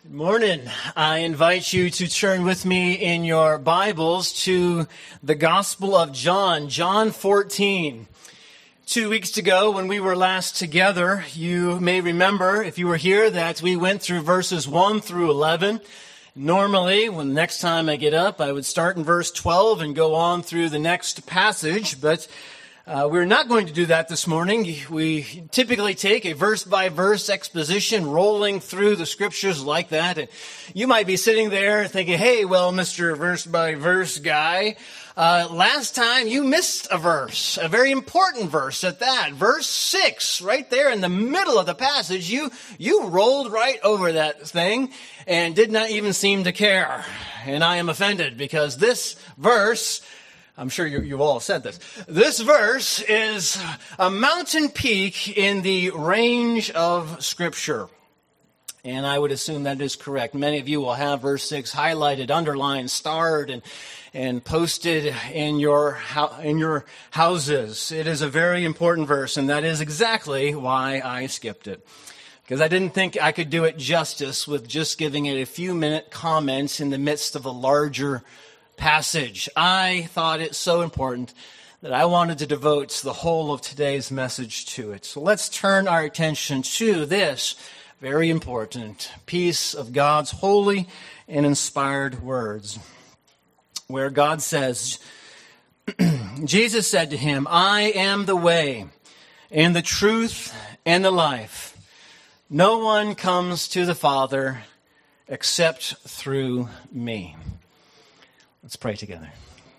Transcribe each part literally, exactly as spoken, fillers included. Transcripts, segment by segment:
Good morning. I invite you to turn with me in your Bibles to the Gospel of John, John fourteen. Two weeks ago, when we were last together, you may remember, if you were here, that we went through verses one through eleven. Normally, when the next time I get up, I would start in verse twelve and go on through the next passage, but Uh, we're not going to do that this morning. We typically take a verse-by-verse exposition rolling through the scriptures like that. And you might be sitting there thinking, hey, well, Mister Verse-by-Verse guy, uh, last time you missed a verse, a very important verse at that. Verse six, right there in the middle of the passage, you, you rolled right over that thing and did not even seem to care. And I am offended because this verse, I'm sure you, you've all said this. This verse is a mountain peak in the range of Scripture. And I would assume that is correct. Many of you will have verse six highlighted, underlined, starred, and, and posted in your, in your houses. It is a very important verse, and that is exactly why I skipped it. Because I didn't think I could do it justice with just giving it a few minute comments in the midst of a larger passage. I thought it so important that I wanted to devote the whole of today's message to it. So let's turn our attention to this very important piece of God's holy and inspired words, where God says, Jesus said to him, I am the way and the truth and the life. No one comes to the Father except through me. Let's pray together.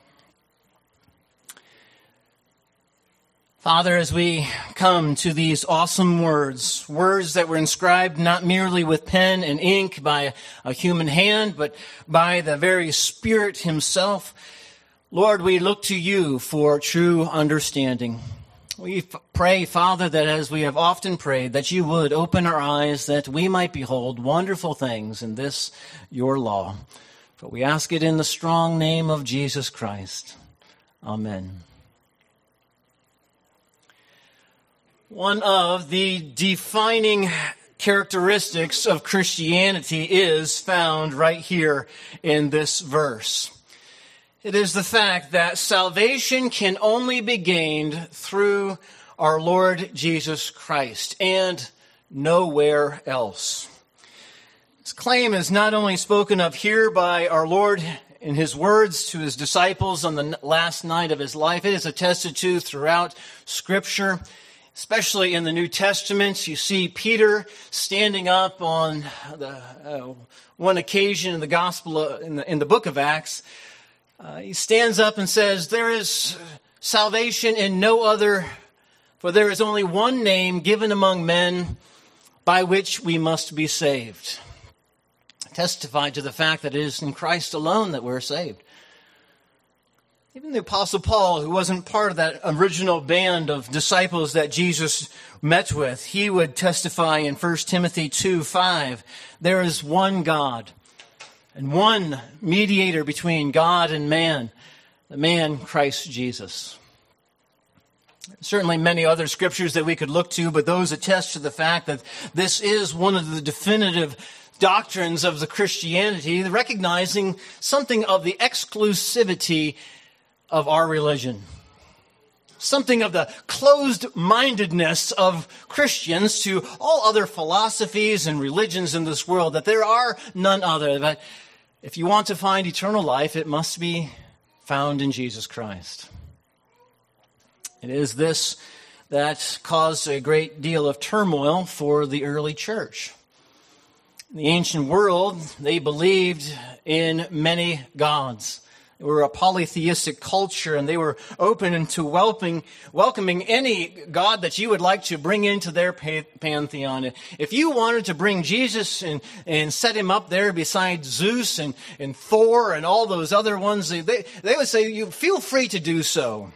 Father, as we come to these awesome words, words that were inscribed not merely with pen and ink by a human hand, but by the very Spirit himself, Lord, we look to you for true understanding. We f- pray, Father, that as we have often prayed, that you would open our eyes, that we might behold wonderful things in this, your law. For we ask it in the strong name of Jesus Christ. Amen. One of the defining characteristics of Christianity is found right here in this verse. It is the fact that salvation can only be gained through our Lord Jesus Christ and nowhere else. This claim is not only spoken of here by our Lord in his words to his disciples on the last night of his life. It is attested to throughout Scripture, especially in the New Testament. You see Peter standing up on the, uh, one occasion in the Gospel, uh, in, the, in the book of Acts. Uh, he stands up and says, there is salvation in no other, for there is only one name given among men by which we must be saved. Testified to the fact that it is in Christ alone that we're saved. Even the Apostle Paul, who wasn't part of that original band of disciples that Jesus met with, he would testify in First Timothy two five, there is one God and one mediator between God and man, the man Christ Jesus. Certainly many other scriptures that we could look to, but those attest to the fact that this is one of the definitive doctrines of the Christianity, recognizing something of the exclusivity of our religion. Something of the closed-mindedness of Christians to all other philosophies and religions in this world, that there are none other. That if you want to find eternal life, it must be found in Jesus Christ. It is this that caused a great deal of turmoil for the early church. In the ancient world, they believed in many gods. They were a polytheistic culture, and they were open to welcoming, welcoming any god that you would like to bring into their pantheon. If you wanted to bring Jesus and, and set him up there beside Zeus and, and Thor and all those other ones, they, they would say, you feel free to do so.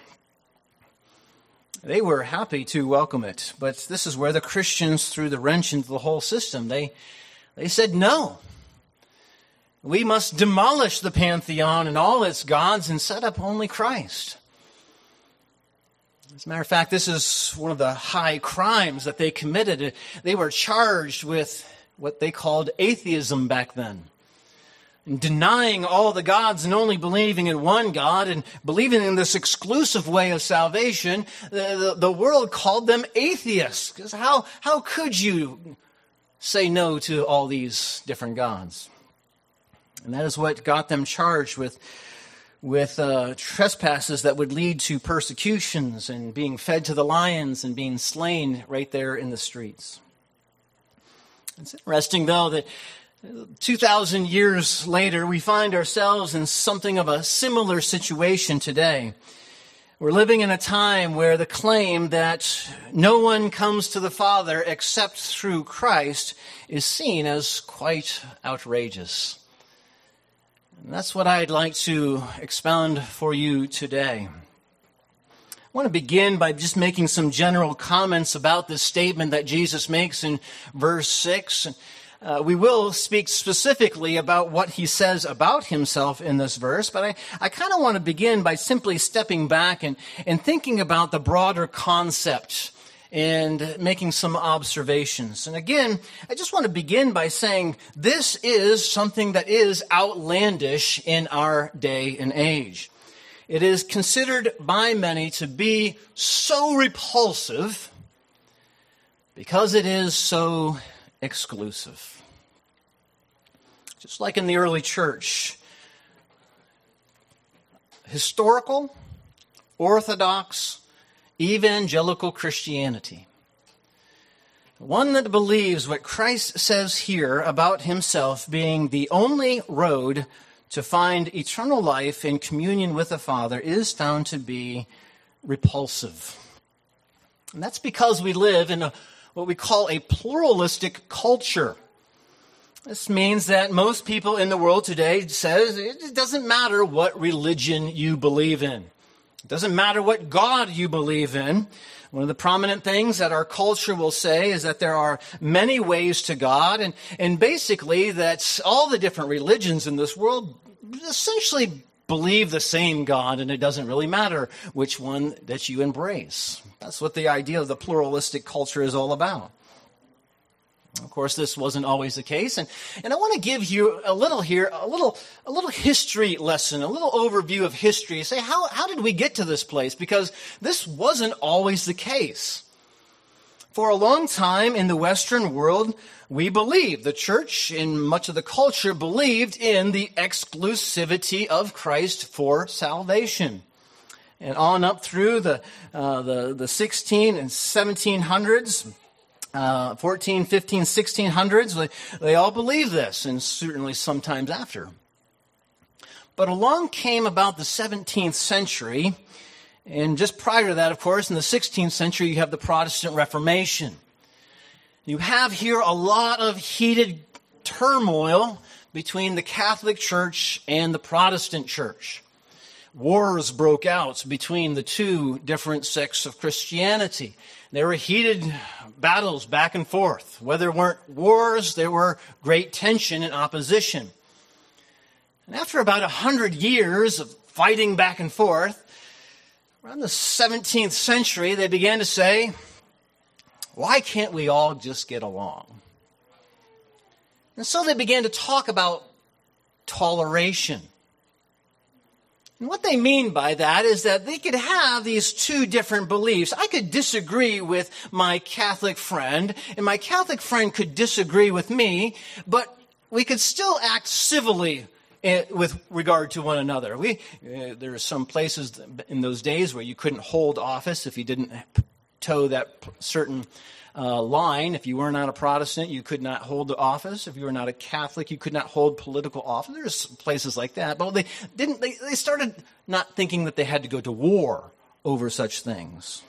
They were happy to welcome it. But this is where the Christians threw the wrench into the whole system. They They said, no, we must demolish the pantheon and all its gods and set up only Christ. As a matter of fact, this is one of the high crimes that they committed. They were charged with what they called atheism back then. And denying all the gods and only believing in one God and believing in this exclusive way of salvation, the, the, the world called them atheists. Because how, how could you say no to all these different gods? And that is what got them charged with, with uh, trespasses that would lead to persecutions and being fed to the lions and being slain right there in the streets. It's interesting, though, that two thousand years later, we find ourselves in something of a similar situation today. We're living in a time where the claim that no one comes to the Father except through Christ is seen as quite outrageous. And that's what I'd like to expound for you today. I want to begin by just making some general comments about this statement that Jesus makes in verse six. Uh, we will speak specifically about what he says about himself in this verse, but I, I kind of want to begin by simply stepping back and, and thinking about the broader concept and making some observations. And again, I just want to begin by saying this is something that is outlandish in our day and age. It is considered by many to be so repulsive because it is so exclusive. Just like in the early church, historical, orthodox, evangelical Christianity, one that believes what Christ says here about himself being the only road to find eternal life in communion with the Father, is found to be repulsive. And that's because we live in a what we call a pluralistic culture. This means that most people in the world today says it doesn't matter what religion you believe in. It doesn't matter what God you believe in. One of the prominent things that our culture will say is that there are many ways to God, and, and basically that all the different religions in this world essentially believe the same God, and it doesn't really matter which one that you embrace. That's what the idea of the pluralistic culture is all about. Of course, this wasn't always the case, and, and I want to give you a little here, a little a little history lesson, a little overview of history. Say, how, how did we get to this place? Because this wasn't always the case. For a long time in the Western world, we believed, the church and much of the culture believed in the exclusivity of Christ for salvation. And on up through the uh, the, the sixteen and seventeen hundreds, uh, fourteen, fifteen, sixteen hundreds, they, they all believed this, and certainly sometimes after. But along came about the seventeenth century, and just prior to that, of course, in the sixteenth century, you have the Protestant Reformation. You have here a lot of heated turmoil between the Catholic Church and the Protestant Church. Wars broke out between the two different sects of Christianity. There were heated battles back and forth. Where there weren't wars, there were great tension and opposition. And after about a hundred years of fighting back and forth, around the seventeenth century, they began to say, why can't we all just get along? And so they began to talk about toleration. And what they mean by that is that they could have these two different beliefs. I could disagree with my Catholic friend, and my Catholic friend could disagree with me, but we could still act civilly with regard to one another. We uh, there are some places in those days where you couldn't hold office if you didn't toe that certain uh, line. If you were not a Protestant, you could not hold the office. If you were not a Catholic, you could not hold political office. There's places like that. But they didn't. They, they started not thinking that they had to go to war over such things.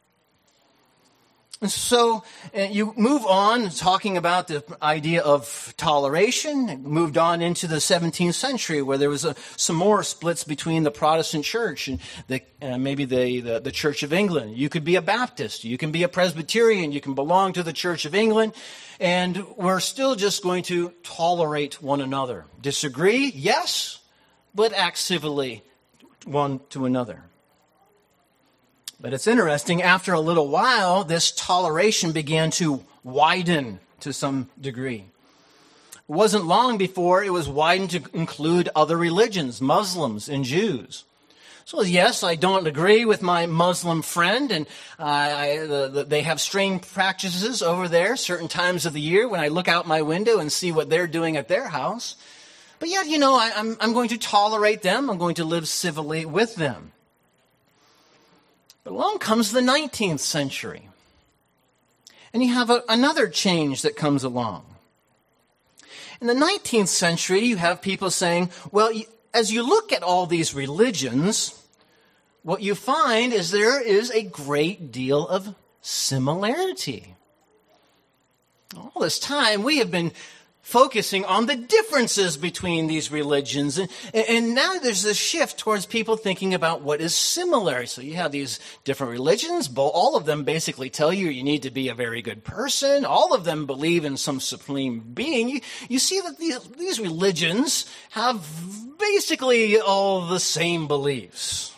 And so uh, you move on talking about the idea of toleration. It moved on into the seventeenth century where there was a, some more splits between the Protestant church and the, uh, maybe the, the, the Church of England. You could be a Baptist. You can be a Presbyterian. You can belong to the Church of England. And we're still just going to tolerate one another. Disagree? Yes, but act civilly one to another. But it's interesting, after a little while, this toleration began to widen to some degree. It wasn't long before it was widened to include other religions, Muslims and Jews. So yes, I don't agree with my Muslim friend, and uh, I, the, the, they have strange practices over there certain times of the year when I look out my window and see what they're doing at their house. But yet, you know, I, I'm, I'm going to tolerate them. I'm going to live civilly with them. But along comes the nineteenth century. And you have a, another change that comes along. In the nineteenth century, you have people saying, well, as you look at all these religions, what you find is there is a great deal of similarity. All this time, we have been focusing on the differences between these religions. And, and now there's a shift towards people thinking about what is similar. So you have these different religions. All of them basically tell you you need to be a very good person. All of them believe in some supreme being. You, you see that these, these religions have basically all the same beliefs.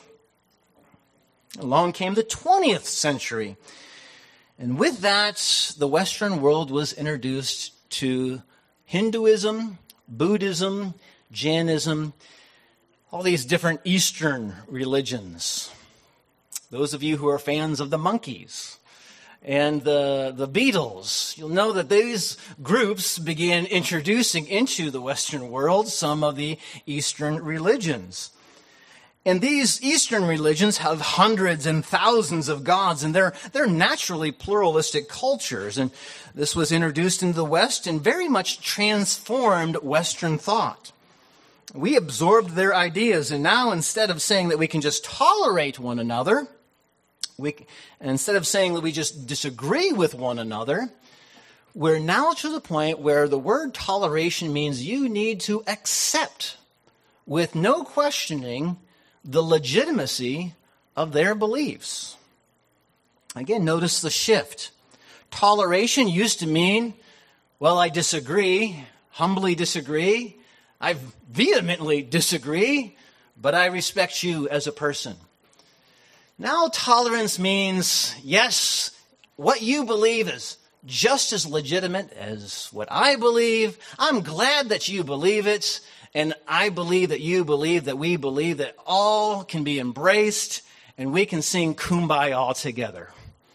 Along came the twentieth century. And with that, the Western world was introduced to Hinduism, Buddhism, Jainism, all these different Eastern religions. Those of you who are fans of the Monkees and the, the Beatles, you'll know that these groups began introducing into the Western world some of the Eastern religions. And these Eastern religions have hundreds and thousands of gods, and they're, they're naturally pluralistic cultures. And this was introduced into the West and very much transformed Western thought. We absorbed their ideas, and now instead of saying that we can just tolerate one another, we, instead of saying that we just disagree with one another, we're now to the point where the word toleration means you need to accept, with no questioning, the legitimacy of their beliefs. Again, notice the shift. Toleration used to mean, well, I disagree, humbly disagree, I vehemently disagree, but I respect you as a person. Now tolerance means, yes, what you believe is just as legitimate as what I believe. I'm glad that you believe it. And I believe that you believe that we believe that all can be embraced and we can sing Kumbaya all together.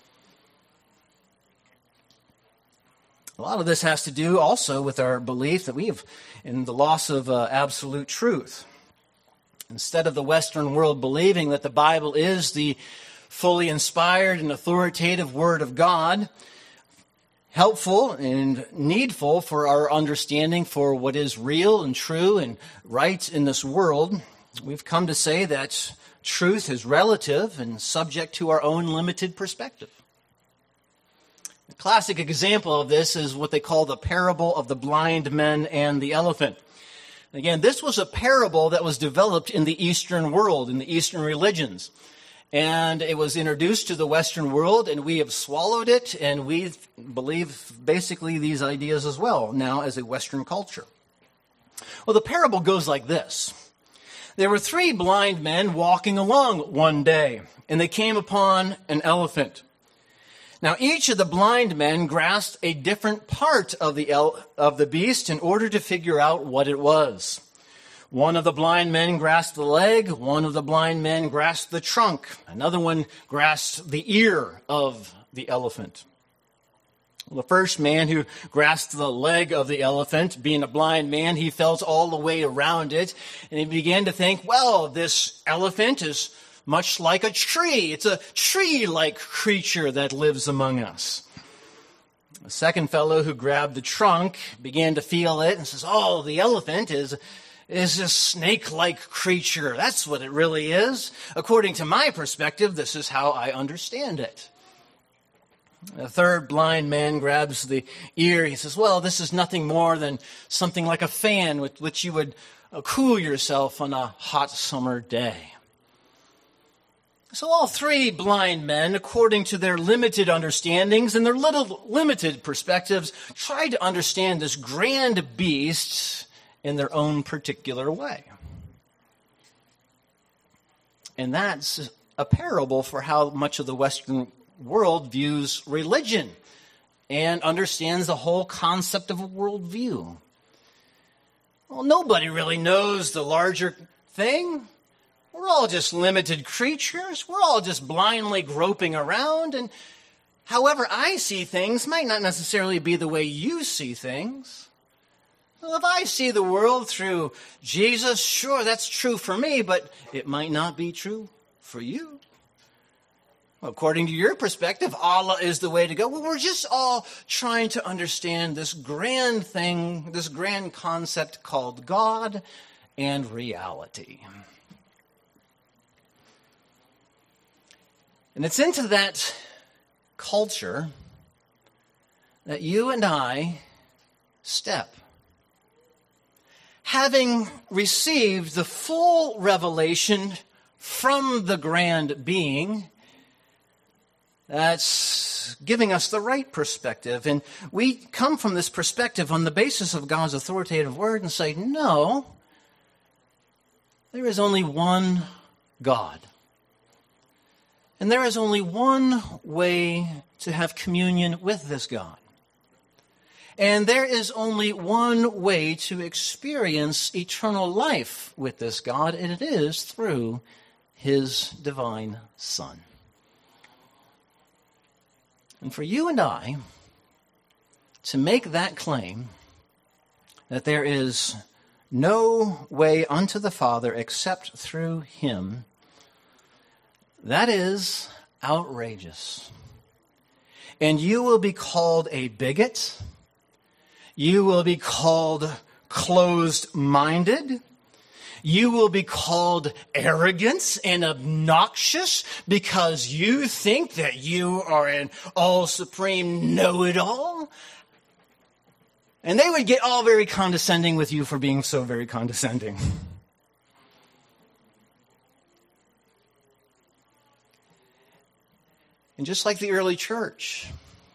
A lot of this has to do also with our belief that we have in the loss of uh, absolute truth. Instead of the Western world believing that the Bible is the fully inspired and authoritative Word of God, helpful and needful for our understanding for what is real and true and right in this world, we've come to say that truth is relative and subject to our own limited perspective. A classic example of this is what they call the parable of the blind men and the elephant. Again, this was a parable that was developed in the Eastern world, in the Eastern religions. And it was introduced to the Western world, and we have swallowed it, and we believe basically these ideas as well now as a Western culture. Well, the parable goes like this. There were three blind men walking along one day, and they came upon an elephant. Now, each of the blind men grasped a different part of the el- of the beast in order to figure out what it was. One of the blind men grasped the leg, one of the blind men grasped the trunk, another one grasped the ear of the elephant. The first man who grasped the leg of the elephant, being a blind man, he felt all the way around it, and he began to think, well, this elephant is much like a tree. It's a tree-like creature that lives among us. The second fellow who grabbed the trunk began to feel it and says, oh, the elephant is... is a snake-like creature. That's what it really is. According to my perspective, this is how I understand it. The third blind man grabs the ear. He says, well, this is nothing more than something like a fan with which you would cool yourself on a hot summer day. So all three blind men, according to their limited understandings and their little limited perspectives, tried to understand this grand beast in their own particular way. And that's a parable for how much of the Western world views religion and understands the whole concept of a worldview. Well, nobody really knows the larger thing. We're all just limited creatures. We're all just blindly groping around. And however I see things might not necessarily be the way you see things. Well, if I see the world through Jesus, sure, that's true for me, but it might not be true for you. According to your perspective, Allah is the way to go. Well, we're just all trying to understand this grand thing, this grand concept called God and reality. And it's into that culture that you and I step. Having received the full revelation from the grand being, that's giving us the right perspective. And we come from this perspective on the basis of God's authoritative word and say, no, there is only one God. And there is only one way to have communion with this God. And there is only one way to experience eternal life with this God, and it is through his divine Son. And for you and I to make that claim that there is no way unto the Father except through him, that is outrageous. And you will be called a bigot. You will be called closed-minded. You will be called arrogant and obnoxious because you think that you are an all-supreme know-it-all. And they would get all very condescending with you for being so very condescending. And just like the early church,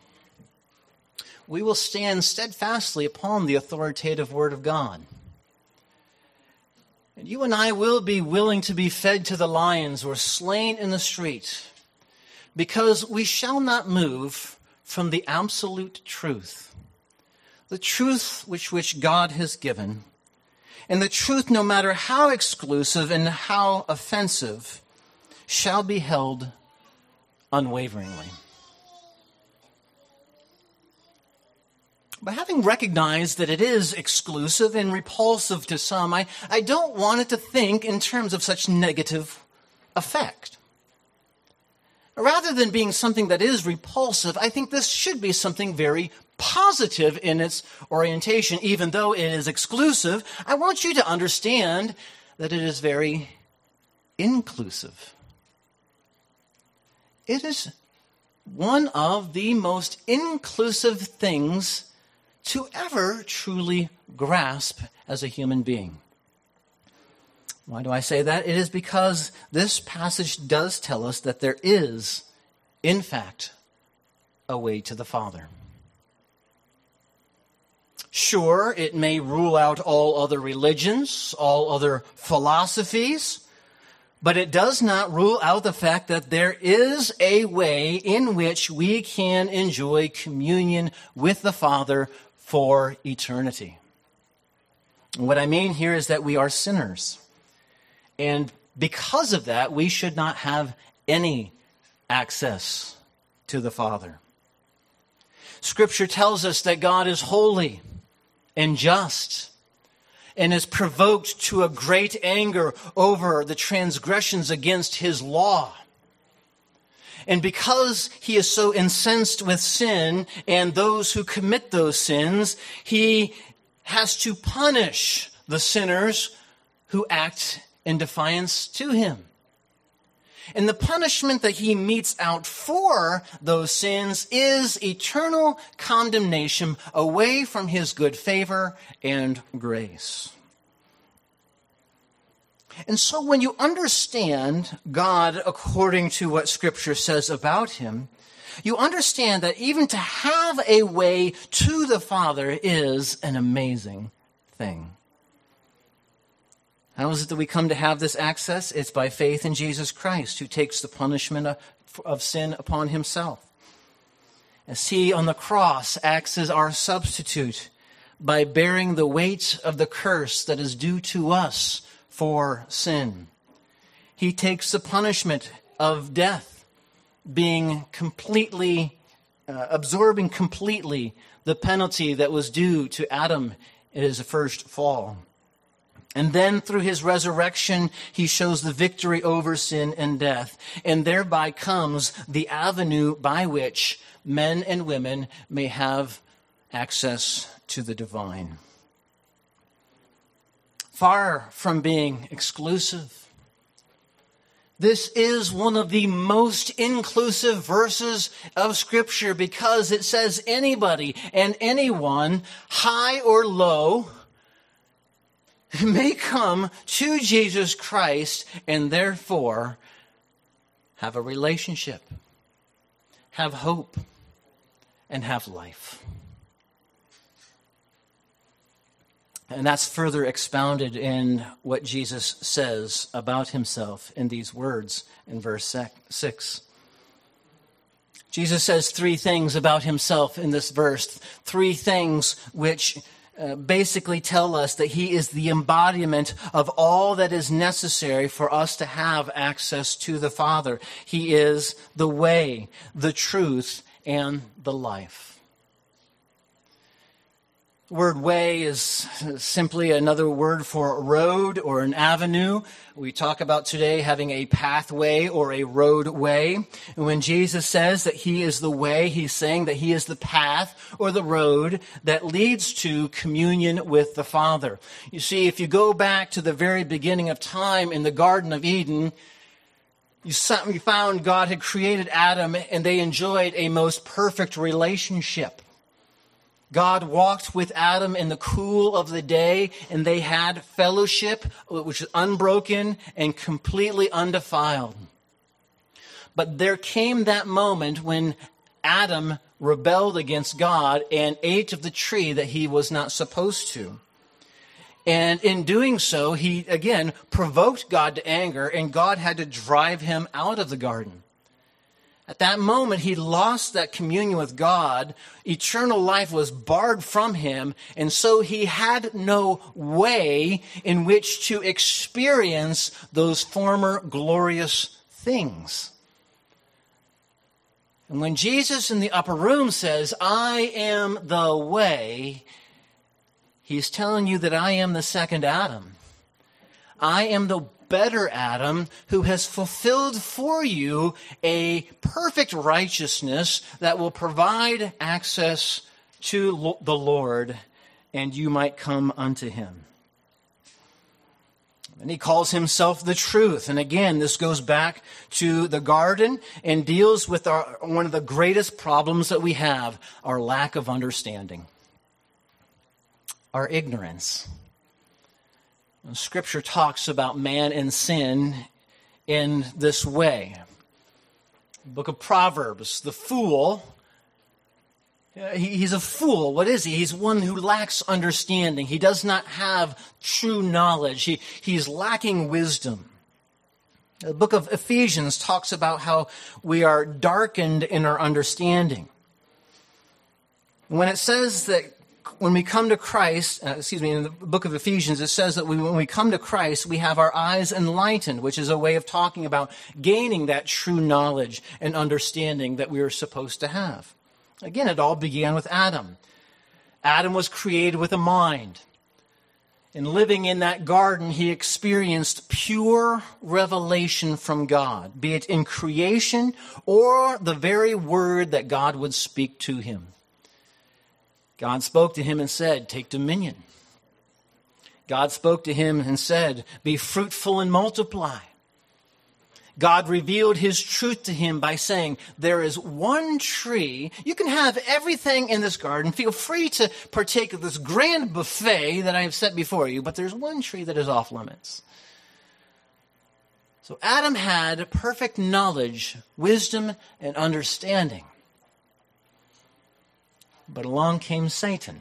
we will stand steadfastly upon the authoritative word of God. And you and I will be willing to be fed to the lions or slain in the street, because we shall not move from the absolute truth, the truth which, which God has given, and the truth, no matter how exclusive and how offensive, shall be held unwaveringly. But having recognized that it is exclusive and repulsive to some, I, I don't want it to think in terms of such negative effect. Rather than being something that is repulsive, I think this should be something very positive in its orientation. Even though it is exclusive, I want you to understand that it is very inclusive. It is one of the most inclusive things to ever truly grasp as a human being. Why do I say that? It is because this passage does tell us that there is, in fact, a way to the Father. Sure, it may rule out all other religions, all other philosophies, but it does not rule out the fact that there is a way in which we can enjoy communion with the Father for eternity. What I mean here is that we are sinners. And because of that, we should not have any access to the Father. Scripture tells us that God is holy and just and is provoked to a great anger over the transgressions against his law. And because he is so incensed with sin and those who commit those sins, he has to punish the sinners who act in defiance to him. And the punishment that he metes out for those sins is eternal condemnation away from his good favor and grace. And so when you understand God according to what Scripture says about him, you understand that even to have a way to the Father is an amazing thing. How is it that we come to have this access? It's by faith in Jesus Christ, who takes the punishment of, of sin upon himself. As he on the cross acts as our substitute by bearing the weight of the curse that is due to us for sin. He takes the punishment of death, being completely, uh, absorbing completely the penalty that was due to Adam in his first fall. And then through his resurrection, he shows the victory over sin and death. And thereby comes the avenue by which men and women may have access to the divine. Far from being exclusive, this is one of the most inclusive verses of Scripture because it says anybody and anyone, high or low, may come to Jesus Christ and therefore have a relationship, have hope, and have life. And that's further expounded in what Jesus says about himself in these words in verse six. Jesus says three things about himself in this verse, three things which uh, basically tell us that he is the embodiment of all that is necessary for us to have access to the Father. He is the way, the truth, and the life. The word way is simply another word for road or an avenue. We talk about today having a pathway or a roadway. And when Jesus says that he is the way, he's saying that he is the path or the road that leads to communion with the Father. You see, if you go back to the very beginning of time in the Garden of Eden, you found God had created Adam and they enjoyed a most perfect relationship. God walked with Adam in the cool of the day, and they had fellowship which is unbroken and completely undefiled. But there came that moment when Adam rebelled against God and ate of the tree that he was not supposed to. And in doing so, he, again, provoked God to anger, and God had to drive him out of the garden. At that moment, he lost that communion with God. Eternal life was barred from him, and so he had no way in which to experience those former glorious things. And when Jesus in the upper room says, I am the way, he's telling you that I am the second Adam. I am the better Adam who has fulfilled for you a perfect righteousness that will provide access to the Lord, and you might come unto him. And he calls himself the truth. And again, this goes back to the garden and deals with our, one of the greatest problems that we have, our lack of understanding, our ignorance. Scripture talks about man and sin in this way. Book of Proverbs, the fool, he's a fool. What is he? He's one who lacks understanding. He does not have true knowledge. He, he's lacking wisdom. The book of Ephesians talks about how we are darkened in our understanding. When it says that when we come to Christ, uh, excuse me, in the book of Ephesians, it says that we, when we come to Christ, we have our eyes enlightened, which is a way of talking about gaining that true knowledge and understanding that we are supposed to have. Again, it all began with Adam. Adam was created with a mind. And living in that garden, he experienced pure revelation from God, be it in creation or the very word that God would speak to him. God spoke to him and said, take dominion. God spoke to him and said, be fruitful and multiply. God revealed his truth to him by saying, there is one tree. You can have everything in this garden. Feel free to partake of this grand buffet that I have set before you, but there's one tree that is off limits. So Adam had perfect knowledge, wisdom, and understanding. But along came Satan.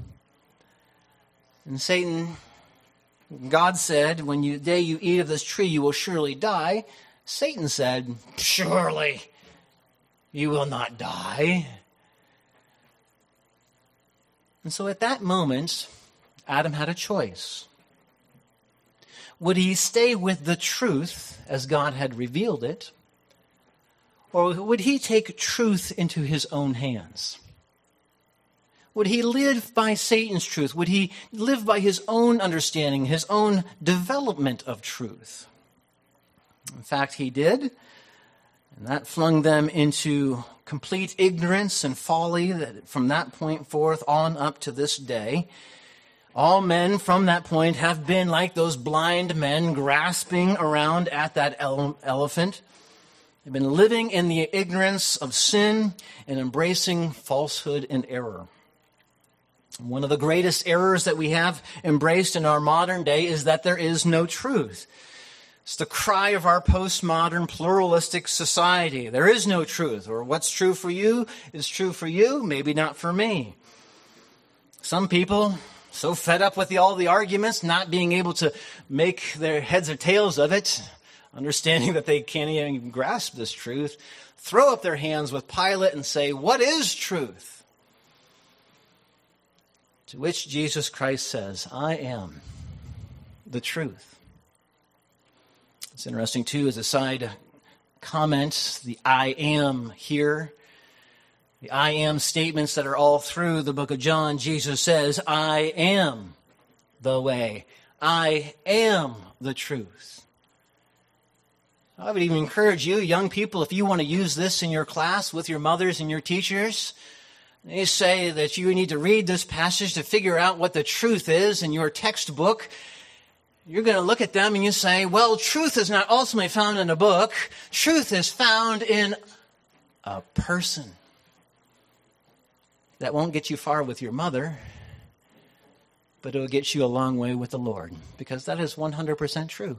And Satan, God said, when you, the day you eat of this tree, you will surely die. Satan said, surely you will not die. And so at that moment, Adam had a choice. Would he stay with the truth as God had revealed it, or would he take truth into his own hands? Would he live by Satan's truth? Would he live by his own understanding, his own development of truth? In fact, he did, and that flung them into complete ignorance and folly that from that point forth on up to this day. All men from that point have been like those blind men grasping around at that ele- elephant. They've been living in the ignorance of sin and embracing falsehood and error. One of the greatest errors that we have embraced in our modern day is that there is no truth. It's the cry of our postmodern pluralistic society. There is no truth, or what's true for you is true for you, maybe not for me. Some people, so fed up with the, all the arguments, not being able to make their heads or tails of it, understanding that they can't even grasp this truth, throw up their hands with Pilate and say, "What is truth?" To which Jesus Christ says, "I am the truth." It's interesting, too, as a side comment, the I am here, the I am statements that are all through the book of John. Jesus says, "I am the way. I am the truth." I would even encourage you, young people, if you want to use this in your class with your mothers and your teachers, they say that you need to read this passage to figure out what the truth is in your textbook. You're going to look at them and you say, well, truth is not ultimately found in a book. Truth is found in a person. That won't get you far with your mother, but it will get you a long way with the Lord, because that is one hundred percent true.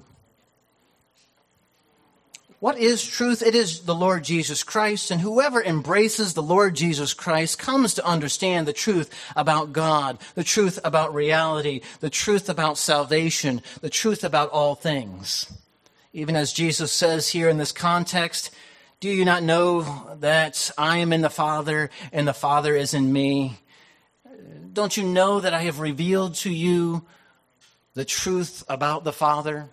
What is truth? It is the Lord Jesus Christ, and whoever embraces the Lord Jesus Christ comes to understand the truth about God, the truth about reality, the truth about salvation, the truth about all things. Even as Jesus says here in this context, "Do you not know that I am in the Father and the Father is in me? Don't you know that I have revealed to you the truth about the Father?"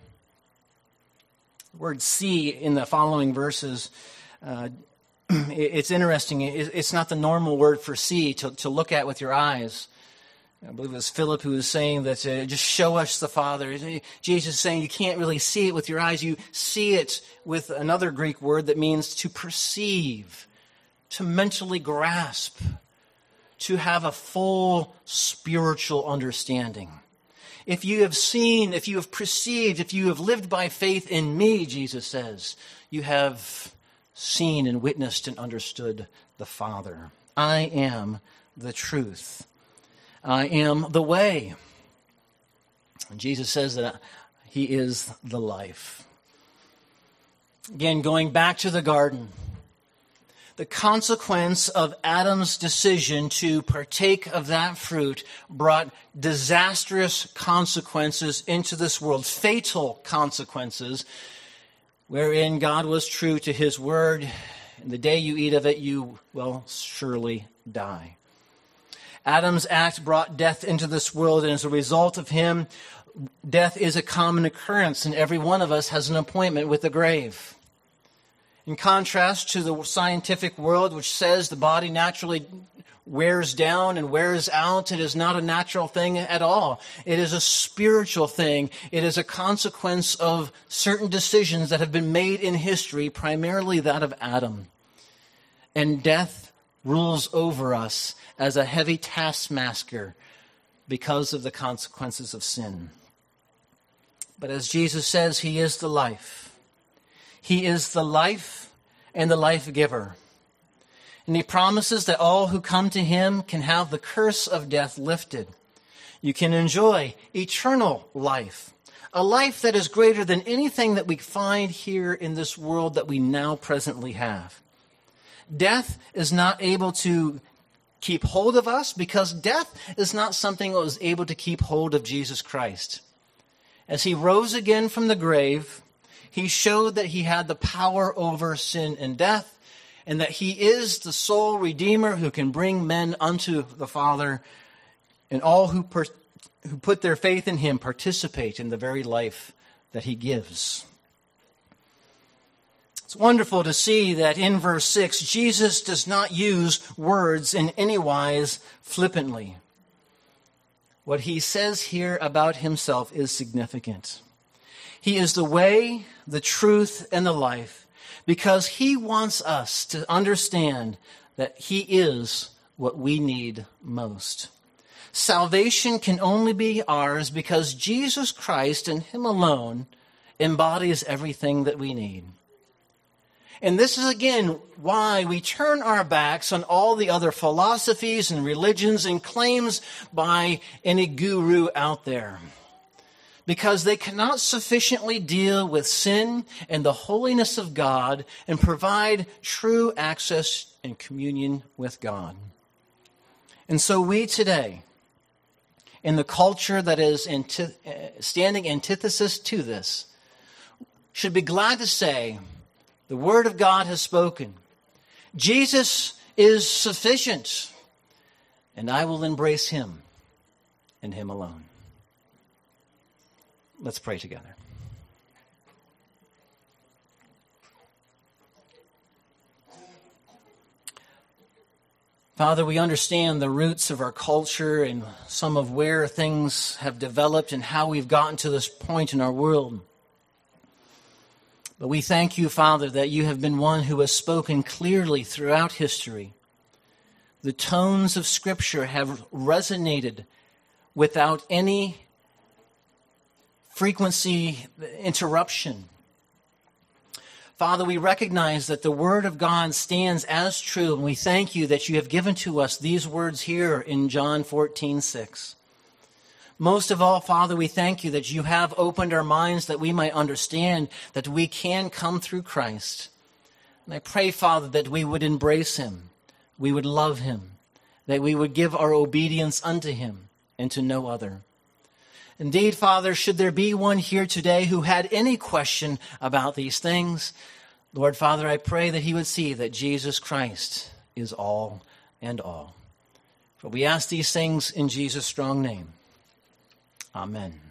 The word "see" in the following verses, uh, it's interesting. It's not the normal word for see, to, to look at with your eyes. I believe it was Philip who was saying that, uh, just show us the Father. Jesus is saying you can't really see it with your eyes. You see it with another Greek word that means to perceive, to mentally grasp, to have a full spiritual understanding. If you have seen, if you have perceived, if you have lived by faith in me, Jesus says, you have seen and witnessed and understood the Father. I am the truth. I am the way. And Jesus says that he is the life. Again, going back to the garden, the consequence of Adam's decision to partake of that fruit brought disastrous consequences into this world, fatal consequences, wherein God was true to his word. And the day you eat of it, you will surely die. Adam's act brought death into this world, and as a result of him, death is a common occurrence, and every one of us has an appointment with the grave. In contrast to the scientific world, which says the body naturally wears down and wears out, it is not a natural thing at all. It is a spiritual thing. It is a consequence of certain decisions that have been made in history, primarily that of Adam. And death rules over us as a heavy taskmaster because of the consequences of sin. But as Jesus says, he is the life. He is the life and the life giver. And he promises that all who come to him can have the curse of death lifted. You can enjoy eternal life, a life that is greater than anything that we find here in this world that we now presently have. Death is not able to keep hold of us because death is not something that was able to keep hold of Jesus Christ. As he rose again from the grave, he showed that he had the power over sin and death, and that he is the sole Redeemer who can bring men unto the Father and all who, per- who put their faith in him participate in the very life that he gives. It's wonderful to see that in verse six, Jesus does not use words in any wise flippantly. What he says here about himself is significant. He is the way, the truth, and the life, because he wants us to understand that he is what we need most. Salvation can only be ours because Jesus Christ and him alone embodies everything that we need. And this is again why we turn our backs on all the other philosophies and religions and claims by any guru out there. Because they cannot sufficiently deal with sin and the holiness of God and provide true access and communion with God. And so we today, in the culture that is anti- standing antithesis to this, should be glad to say, the Word of God has spoken. Jesus is sufficient, and I will embrace him and him alone. Let's pray together. Father, we understand the roots of our culture and some of where things have developed and how we've gotten to this point in our world. But we thank you, Father, that you have been one who has spoken clearly throughout history. The tones of Scripture have resonated without any frequency interruption. Father, we recognize that the Word of God stands as true, and we thank you that you have given to us these words here in John fourteen six. Most of all, Father, we thank you that you have opened our minds that we might understand that we can come through Christ. And I pray, Father, that we would embrace him, we would love him, that we would give our obedience unto him and to no other. Indeed, Father, should there be one here today who had any question about these things, Lord, Father, I pray that he would see that Jesus Christ is all and all. For we ask these things in Jesus' strong name. Amen.